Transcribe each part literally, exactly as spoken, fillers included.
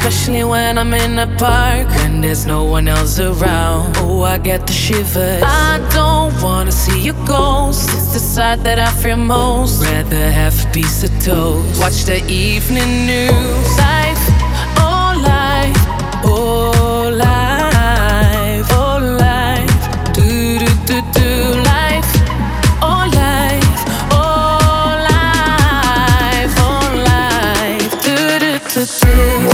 especially when I'm in the park and there's no one else around. Oh, I get the shivers. I don't wanna see your ghost. It's the side that I fear most. Rather have a piece of toast. Watch the evening news. Life, oh life, oh life, oh life. Do do do do life, oh life, oh life, oh life. Do do do do.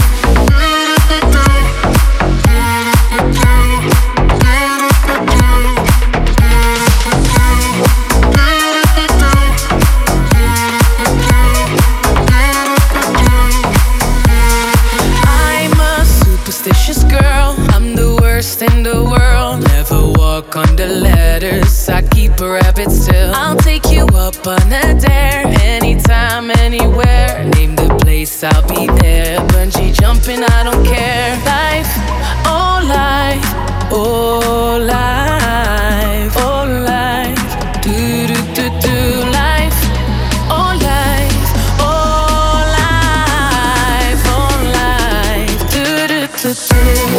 In the world, never walk on the ladders. I keep a rabbit still. I'll take you up on a dare, anytime, anywhere. Name the place, I'll be there. Bungee jumping, I don't care. Life, oh life, oh life, oh life. Do do do do life, oh life, oh life, oh life. Do do do do.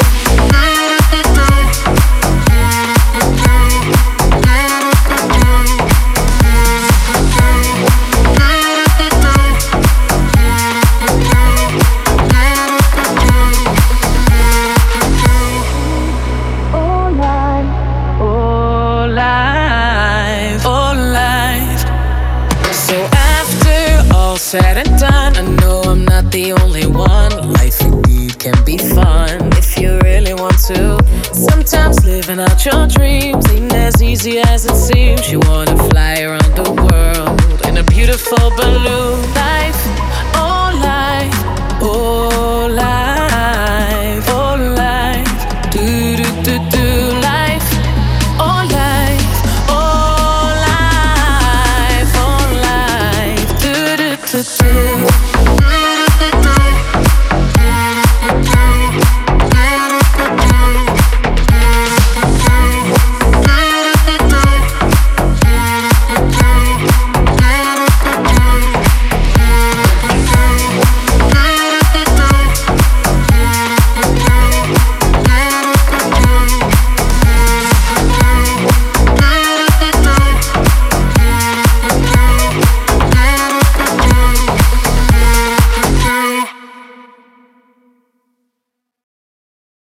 Said and done, I know I'm not the only one. Life indeed can be fun if you really want to. Sometimes living out your dreams ain't as easy as it seems. You wanna fly around the world in a beautiful balloon. Life, oh life, oh life, oh life. Do do do do life, oh life, oh life, oh life. Do do do do.